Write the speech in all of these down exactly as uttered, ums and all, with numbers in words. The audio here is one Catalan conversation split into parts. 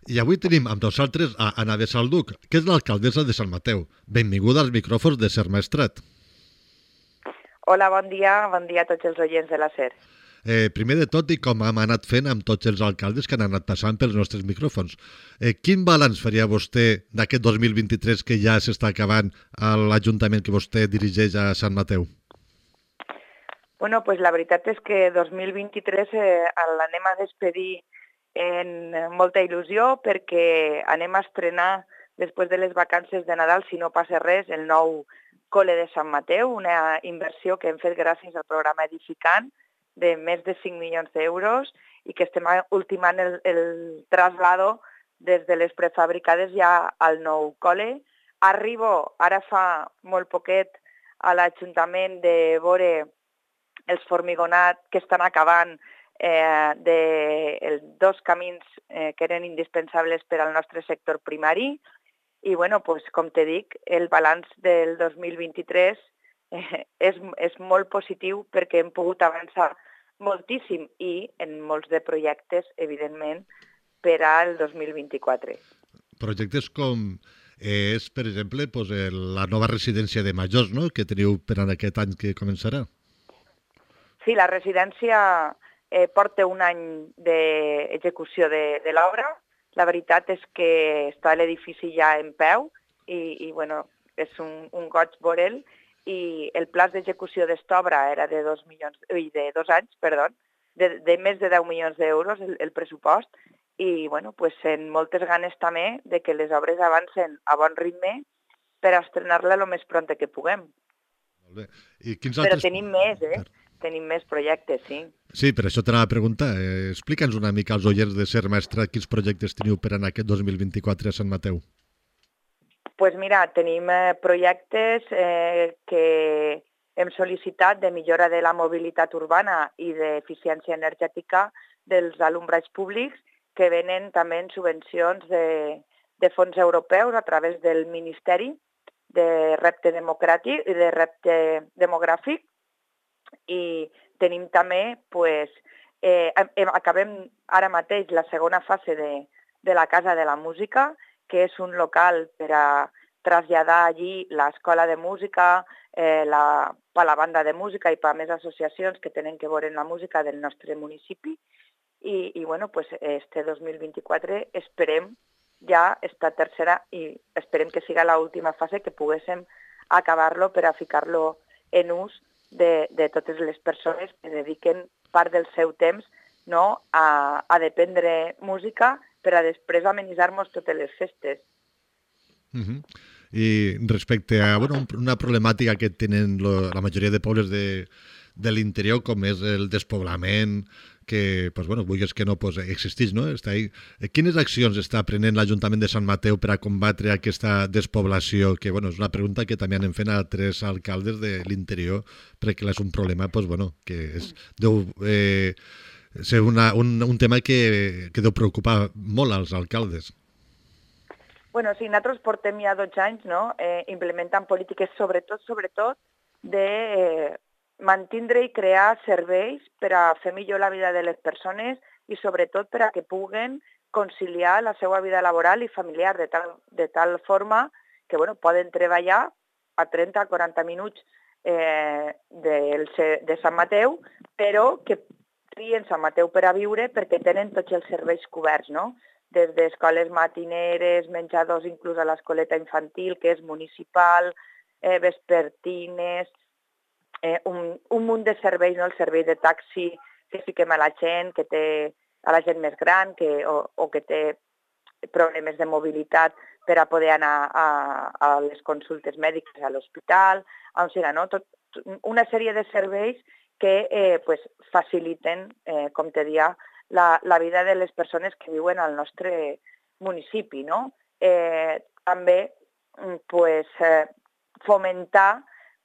I avui tenim amb nosaltres a Anna de Salduc, que és l'alcaldessa de Sant Mateu. Benvinguda als micròfons de Ser Maestrat. Hola, bon dia. Bon dia a tots els oients de la SER. Eh, primer de tot, i com hem anat fent amb tots els alcaldes que han anat passant pels nostres micròfons, eh, quin balanç faria vostè d'aquest dos mil vint-i-tres que ja s'està acabant a l'Ajuntament que vostè dirigeix a Sant Mateu? Bueno, pues la veritat és que dos mil vint-i-tres eh, l'anem a despedir en molta il·lusió perquè anem a estrenar, després de les vacances de Nadal, si no passa res, el nou col·le de Sant Mateu, una inversió que hem fet gràcies al programa Edificant, de més de cinc milions d'euros i que estem ultimant el, el traslado des de les prefabricades ja al nou col·le. Arribo, ara fa molt poquet, a l'Ajuntament de veure els formigonats que estan acabant eh, de els dos camins eh, que eren indispensables per al nostre sector primari. I, bueno, pues, com te dic, el balanç del dos mil vint-i-tres eh, és, és molt positiu perquè hem pogut avançar moltíssim i en molts de projectes, evidentment, per al dos mil vint-i-quatre. Projectes com és, per exemple, pues, la nova residència de majors, no?, que teniu per a aquest any que començarà. Sí, la residència eh, porta un any d'execució de, de l'obra. La veritat és que està l'edifici ja en peu i, i bueno, és un, un goig veure'l. I el pla d'execució d'esta obra era de dos, milions, ui, de dos anys, perdó, de, de més de deu milions d'euros el, el pressupost i bueno, pues, en moltes ganes també de que les obres avancen a bon ritme per estrenar-la el més pront que puguem. Molt bé. I quins Però altres... tenim més, eh? Per... Tenim més projectes, sí. Sí, per això t'anava a preguntar. Eh, Explica'ns una mica als oients de Ser Maestrat quins projectes teniu per anar aquest dos mil vint-i-quatre a Sant Mateu. Pues mira, tenim eh, projectes eh, que hem sol·licitat de millora de la mobilitat urbana i d'eficiència energètica dels alumbrats públics que venen també en subvencions de, de fons europeus a través del Ministeri de Repte Democràtic i de Repte Demogràfic. I tenim també, pues, eh, acabem ara mateix la segona fase de, de la Casa de la Música, que és un local per a traslladar allí l'escola de música, eh, la, per la banda de música i per a més associacions que tenen que veure en la música del nostre municipi. I, i bueno, pues, este dos mil vint-i-quatre esperem ja esta tercera i esperem que siga l'última fase que poguéssim acabar-lo per a ficar-lo en ús de, de totes les persones que dediquen part del seu temps, no, a, a dependre música per a després amenitzar-nos totes les festes. Uh -huh. I respecte a bueno, una problemàtica que tenen lo, la majoria de pobles de, de l'interior, com és el despoblament, que, pues, bueno, vulguis que no, pues, existeix, no? Està ahí. Quines accions està prenent l'Ajuntament de Sant Mateu per a combatre aquesta despoblació? Que, bueno, és una pregunta que també anem fent a tres alcaldes de l'interior, perquè és un problema, pues, bueno, que és, deu eh, ser una, un, un tema que, que deu preocupar molt als alcaldes. Bueno, sí, nosaltres portem ja dotze anys, no?, eh, implementant polítiques, sobretot, sobretot, de eh, mantindre i crear serveis per a fer millor la vida de les persones i sobretot per a que puguen conciliar la seva vida laboral i familiar de tal, de tal forma que, bueno, poden treballar a trenta a quaranta minuts eh, de, de Sant Mateu, però que trien Sant Mateu per a viure perquè tenen tots els serveis coberts, no?, des d'escoles matineres, menjadors inclús a l'escoleta infantil, que és municipal, eh, vespertines, eh, un, un munt de serveis, no? El servei de taxi que fiquem a la gent, que té a la gent més gran que, o, o que té problemes de mobilitat per a poder anar a, a les consultes mèdiques a l'hospital, o sigui, no? Tot, una sèrie de serveis que eh, pues, faciliten, eh, com te dia, La, la vida de les persones que viuen al nostre municipi, no? Eh, també pues, eh, fomentar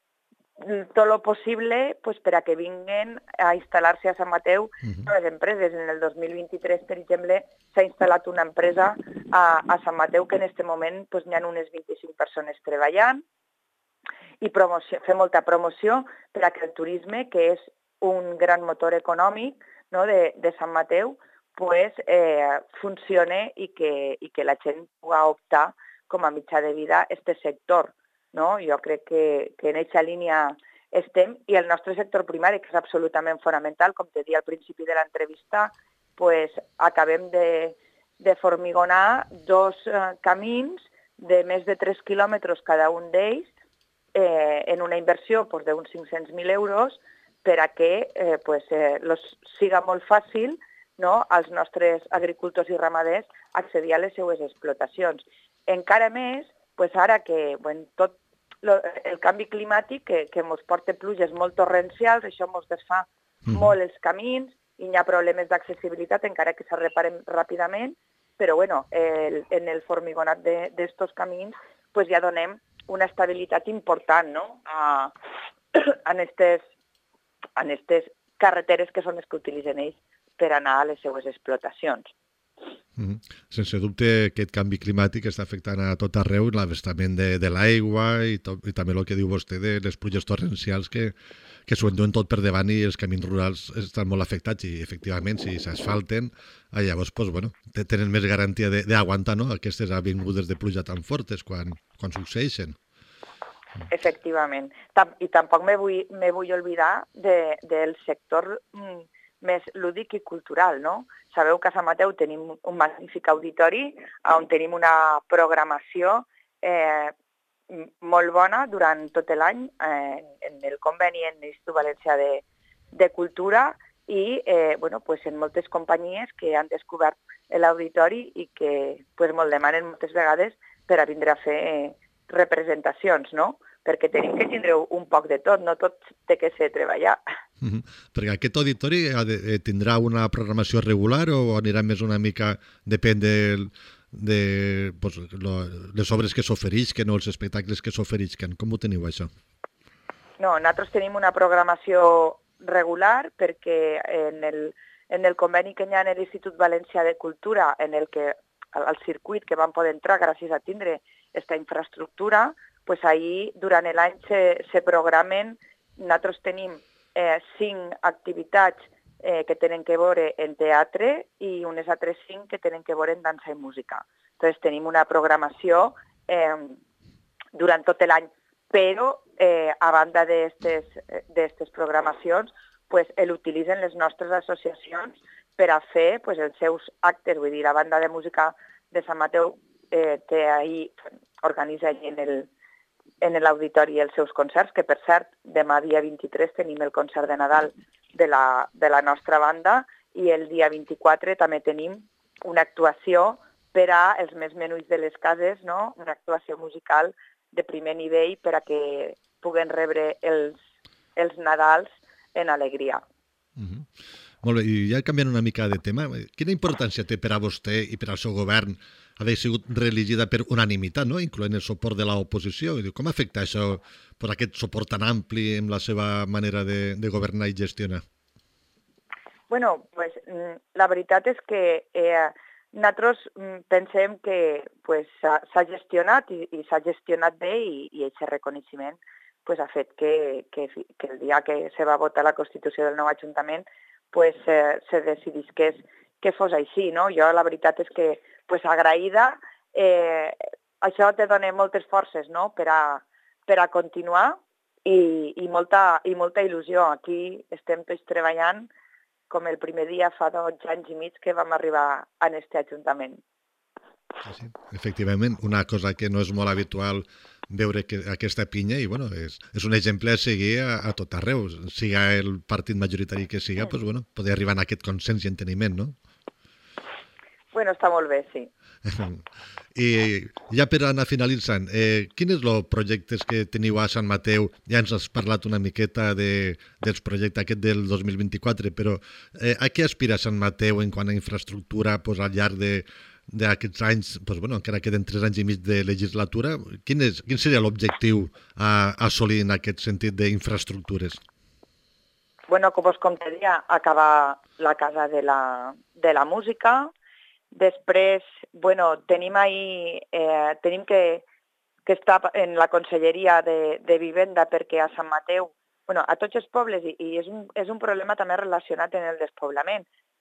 tot el possible pues, per a que vinguin a instal·lar-se a Sant Mateu uh-huh. les empreses. En el dos mil vint-i-tres, per exemple, s'ha instal·lat una empresa a, a Sant Mateu que en aquest moment pues, n'hi ha unes vint-i-cinc persones treballant i promoció, fer molta promoció per a que el turisme, que és un gran motor econòmic, no, de, de Sant Mateu, pues, eh, funcione i que, i que la gent pugui optar com a mitjà de vida a aquest sector. No? Jo crec que, que en aquesta línia estem, i el nostre sector primari, que és absolutament fonamental, com te deia al principi de l'entrevista, pues, acabem de, de formigonar dos eh, camins de més de tres quilòmetres cada un d'ells, eh, en una inversió pues, d'uns cinc-cents mil euros, per a que eh, pues, eh, los siga molt fàcil, no, als nostres agricultors i ramaders accedir a les seues explotacions. Encara més, pues ara que bueno, tot lo, el canvi climàtic que, que ens porta pluges molt torrencials, això ens desfà mm. molt els camins i hi ha problemes d'accessibilitat, encara que se reparen ràpidament, però bueno, el, en el formigonat d'estos camins pues ja donem una estabilitat important, no? a, en aquestes en aquestes carreteres que són les que utilitzen ells per anar a les seues explotacions. Mm-hmm. Sense dubte, aquest canvi climàtic està afectant a tot arreu l'abastament de, de l'aigua i, to, i també el que diu vostè de les pluges torrencials que, que s'ho enduen tot per davant i els camins rurals estan molt afectats i, efectivament, si s'asfalten, llavors pues, bueno, tenen més garantia d'aguantar no? aquestes avingudes de pluja tan fortes quan, quan succeeixen. Efectivament. Tam I tampoc me vull, me vull oblidar de, del sector mm, més lúdic i cultural, no? Sabeu que a Sant Mateu tenim un magnífic auditori on tenim una programació eh, molt bona durant tot l'any eh, en el conveni en l'Institut Valencià de, de Cultura i eh, bueno, pues en moltes companyies que han descobert l'auditori i que pues, me'l demanen moltes vegades per a vindre a fer eh, representacions, no? Perquè tenim que tindre un poc de tot, no tot té que ser treballar. Mm-hmm. Perquè aquest auditori ha de, eh, tindrà una programació regular o anirà més una mica, depèn de, de pues, lo, les obres que s'oferisquen o els espectacles que s'oferisquen. Com ho teniu, això? No, nosaltres tenim una programació regular perquè en el, en el conveni que hi ha en l'Institut Valencià de Cultura, en el que al circuit que vam poder entrar gràcies a tindre aquesta infraestructura, pues ahir durant l'any se, se programen, nosaltres tenim eh, cinc activitats eh, que tenen que veure en teatre i unes altres cinc que tenen que veure en dansa i música. Entonces tenim una programació eh, durant tot l'any, però eh, a banda d'aquestes programacions pues, l'utilitzen les nostres associacions per a fer pues, els seus actes. Vull dir, la banda de música de Sant Mateu eh, té ahir, organitza allí en el en l'auditori els seus concerts, que per cert, demà dia vint-i-tres tenim el concert de Nadal de la, de la nostra banda i el dia vint-i-quatre també tenim una actuació per a els més menuts de les cases, no? Una actuació musical de primer nivell per a que puguen rebre els, els Nadals en alegria. Mm-hmm. Molt bé, i ja canviant una mica de tema, quina importància té per a vostè i per al seu govern haver sigut reelegida per unanimitat, no? Incloent el suport de l'oposició? Com afecta això, per aquest suport tan ampli en la seva manera de, de governar i gestionar? Bueno, pues, la veritat és que eh, nosaltres pensem que pues, s'ha gestionat i, i s'ha gestionat bé i, i aquest reconeixement pues, ha fet que, que, que el dia que se va votar la Constitució del nou Ajuntament pues, eh, se decidís que, és, que fos així, no? Jo la veritat és que pues, agraïda, eh, això te dona moltes forces no? per, a, per a continuar i, i, molta, i molta il·lusió. Aquí estem tots treballant com el primer dia fa dos anys i mig que vam arribar a aquest Ajuntament. Sí, sí. Efectivament, una cosa que no és molt habitual veure que aquesta pinya i bueno, és, és un exemple a seguir a, a tot arreu, siga el partit majoritari que siga, mm. pues, bueno, poder arribar a aquest consens i enteniment, no? Bueno, està molt bé, sí. I ja per anar finalitzant, eh, quins són els projectes que teniu a Sant Mateu? Ja ens has parlat una miqueta de, dels projectes aquest del dos mil vint-i-quatre, però eh, a què aspira Sant Mateu en quant a infraestructura pues, al llarg de d'aquests anys, pues, bueno, encara queden tres anys i mig de legislatura? Quin, és, quin seria l'objectiu a, a assolir en aquest sentit d'infraestructures? Bueno, com us comentaria, acabar la Casa de la, de la Música. Després, bueno, tenim ahí, eh, tenim que, que estar en la Conselleria de, de Vivenda perquè a Sant Mateu, bueno, a tots els pobles, i, i és, un, és un problema també relacionat en el despoblament,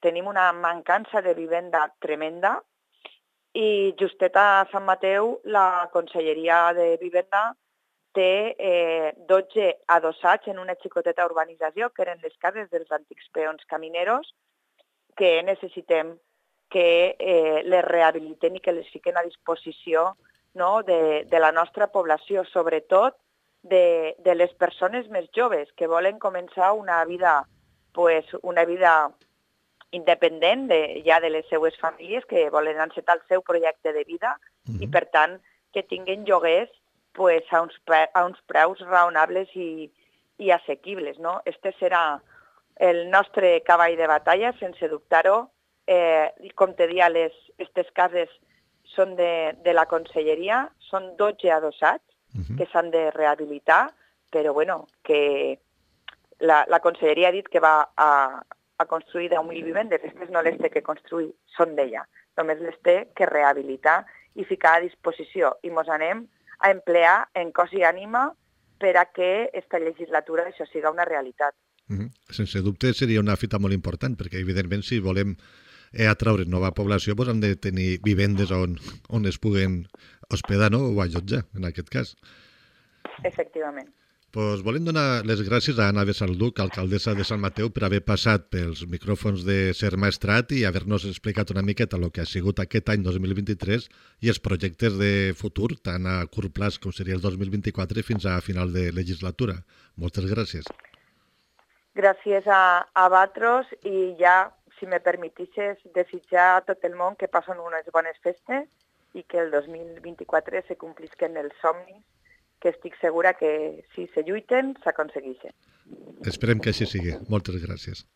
tenim una mancança de vivenda tremenda i justet a Sant Mateu la Conselleria de Vivenda té eh, dotze adossats en una xicoteta urbanització, que eren les cases dels antics peons camineros, que necessitem que eh, les rehabiliten i que les fiquen a disposició, no, de, de la nostra població, sobretot de, de les persones més joves que volen començar una vida, pues, una vida independent de, ja de les seues famílies, que volen encetar el seu projecte de vida uh-huh. i, per tant, que tinguin lloguers pues, a, uns pre a uns preus raonables i, i assequibles. No? Este serà el nostre cavall de batalla, sense dubtar-ho. Eh, com te dia, les, aquestes cases són de, de la Conselleria, són dotze adossats uh-huh. que s'han de rehabilitar, però bueno, que la, la Conselleria ha dit que va a, a construir deu mil vivendes, aquestes no les té que construir, són d'ella, només les té que rehabilitar i ficar a disposició, i mos anem a emplear en cos i ànima per a que esta legislatura això siga una realitat. Mm-hmm. Sense dubte seria una fita molt important, perquè evidentment si volem eh, atraure nova població doncs hem de tenir vivendes on, on es puguen hospedar, no? O allotjar, en aquest cas. Efectivament. Pues volem donar les gràcies a Anna Besalduc, alcaldessa de Sant Mateu, per haver passat pels micròfons de Ser Maestrat i haver-nos explicat una miqueta el que ha sigut aquest any dos mil vint-i-tres i els projectes de futur, tant a curt plaç com seria el dos mil vint-i-quatre fins a final de legislatura. Moltes gràcies. Gràcies a, a vosaltres i ja, si me permetisses, desitjar a tot el món que passen unes bones festes i que el dos mil vint-i-quatre se complisquen els somnis que estic segura que si se lluiten s'aconsegueixen. Esperem que així sigui. Moltes gràcies.